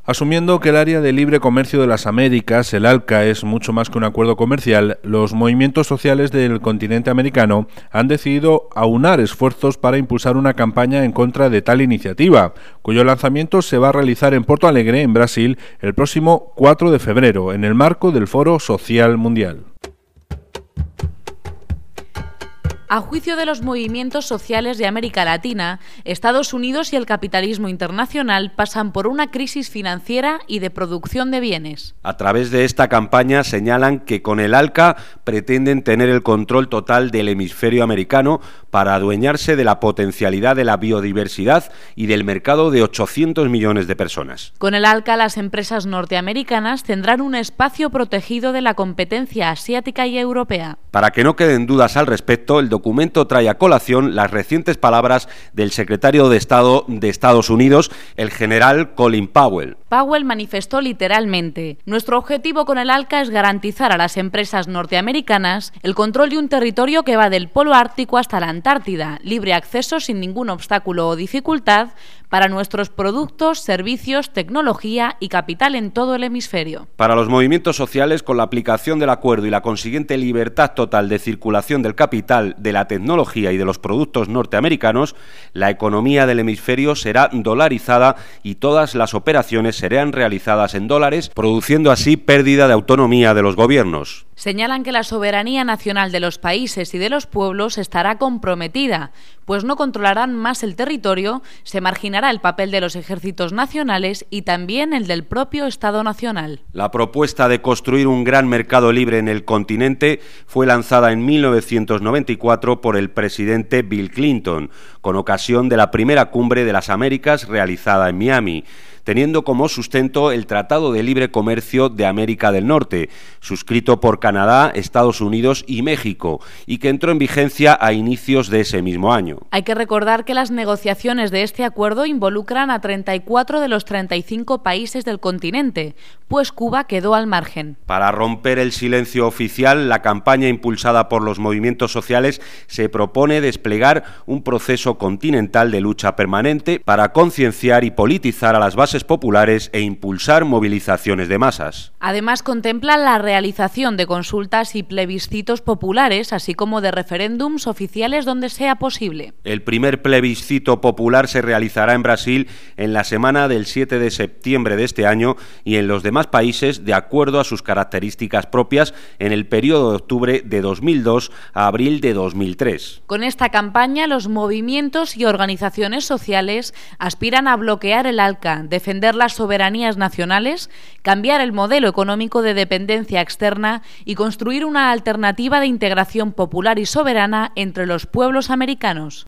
Asumiendo que el Área de Libre Comercio de las Américas, el ALCA, es mucho más que un acuerdo comercial, los movimientos sociales del continente americano han decidido aunar esfuerzos para impulsar una campaña en contra de tal iniciativa, cuyo lanzamiento se va a realizar en Porto Alegre, en Brasil, el próximo 4 de febrero, en el marco del Foro Social Mundial. A juicio de los movimientos sociales de América Latina, Estados Unidos y el capitalismo internacional pasan por una crisis financiera y de producción de bienes. A través de esta campaña señalan que con el ALCA pretenden tener el control total del hemisferio americano para adueñarse de la potencialidad de la biodiversidad y del mercado de 800 millones de personas. Con el ALCA, las empresas norteamericanas tendrán un espacio protegido de la competencia asiática y europea. Para que no queden dudas al respecto, el documento trae a colación las recientes palabras del secretario de Estado de Estados Unidos, el general Colin Powell. Powell manifestó literalmente: nuestro objetivo con el ALCA es garantizar a las empresas norteamericanas el control de un territorio que va del Polo Ártico hasta la Antártida, libre acceso sin ningún obstáculo o dificultad para nuestros productos, servicios, tecnología y capital en todo el hemisferio. Para los movimientos sociales, con la aplicación del acuerdo y la consiguiente libertad total de circulación del capital, de la tecnología y de los productos norteamericanos, la economía del hemisferio será dolarizada y todas las operaciones serán realizadas en dólares, produciendo así pérdida de autonomía de los gobiernos. Señalan que la soberanía nacional de los países y de los pueblos estará comprometida, pues no controlarán más el territorio, se marginará el papel de los ejércitos nacionales y también el del propio Estado nacional. La propuesta de construir un gran mercado libre en el continente fue lanzada en 1994 por el presidente Bill Clinton, con ocasión de la primera cumbre de las Américas realizada en Miami, teniendo como sustento el Tratado de Libre Comercio de América del Norte, suscrito por Canadá, Estados Unidos y México, y que entró en vigencia a inicios de ese mismo año. Hay que recordar que las negociaciones de este acuerdo involucran a 34 de los 35 países del continente, pues Cuba quedó al margen. Para romper el silencio oficial, la campaña impulsada por los movimientos sociales se propone desplegar un proceso continental de lucha permanente para concienciar y politizar a las bases populares e impulsar movilizaciones de masas. Además, contempla la realización de consultas y plebiscitos populares, así como de referéndums oficiales donde sea posible. El primer plebiscito popular se realizará en Brasil en la semana del 7 de septiembre de este año y en los demás países de acuerdo a sus características propias en el periodo de octubre de 2002 a abril de 2003. Con esta campaña, los movimientos y organizaciones sociales aspiran a bloquear el ALCA, defender las soberanías nacionales, cambiar el modelo económico de dependencia externa y construir una alternativa de integración popular y soberana entre los pueblos americanos.